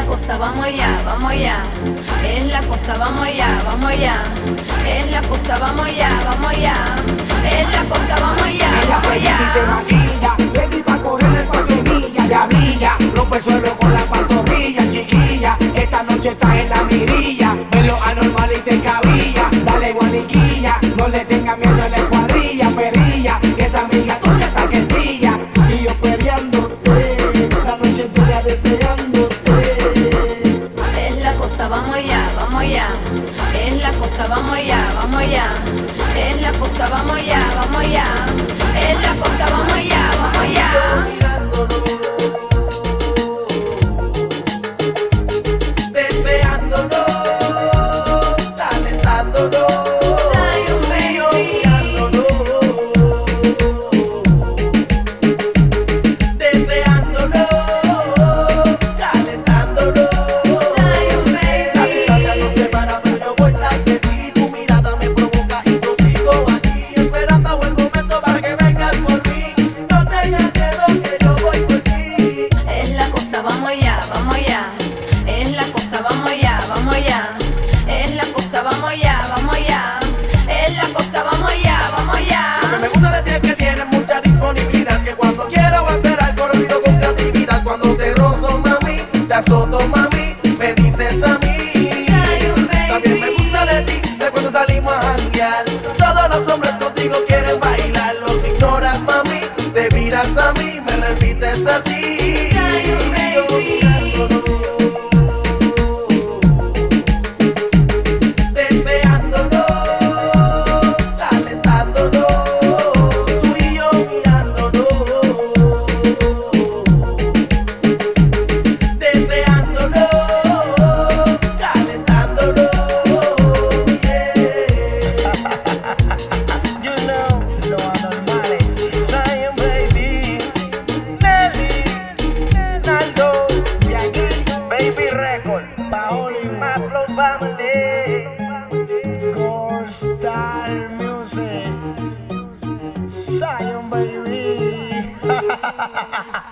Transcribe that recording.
cosa, vamos allá, vamos allá. Es la cosa, vamos allá, vamos allá. Es la cosa, vamos allá, vamos allá. Es la cosa, vamos allá, Ella vamos se quita y se allá. maquilla, ready pa' correr el paquetilla. Ya brilla, rompe el suelo con la pantorrilla, chiquilla. Esta noche estás en la mirilla, ven lo anormal y te cabilla. Dale guaniquilla, no le tengas miedo a la cuadrilla, perilla, que esa amiga tuya está quietilla. Y yo peleándote, la noche entera deseándote. Es la cosa, vamos allá, vamos allá. Es la cosa, vamos allá, vamos allá. Es la cosa, vamos allá, vamos allá. Es la cosa, vamos allá, vamos allá. Deseándolo, calentándolo, Zion, baby. deseándolo, calentándolo. Zion, La distancia baby. nos separa, pero yo voy tras de ti. Tu mirada me provoca y yo sigo aquí, esperando el momento para que vengas por mí. No tengas miedo que yo voy por ti. Es la cosa, vamos allá, vamos allá. Es la cosa, vamos allá, vamos allá. Es la cosa, vamos allá, vamos allá. Es la cosa, vamos allá, vamos allá. Lo que me gusta de ti es que tienes mucha disponibilidad, que cuando quiero hacer algo lo pido con creatividad. Cuando te rozo, mami, te azoto, mami, me dices a mí. Zion, También me gusta de ti, de cuando salimos a janguear. Todos los hombres contigo quieren bailar. Los ignoras, mami, te miras a mí, me repites así. Zion, baby. Deseándolo, calentándolo, tú y yo mirándolo. Deseándolo, calentándolo, You know, lo anormal. Zion, baby, Nelly, Naldo, Baby Record, Paoli, Maplo Family, Gold Star Music, Zion, baby.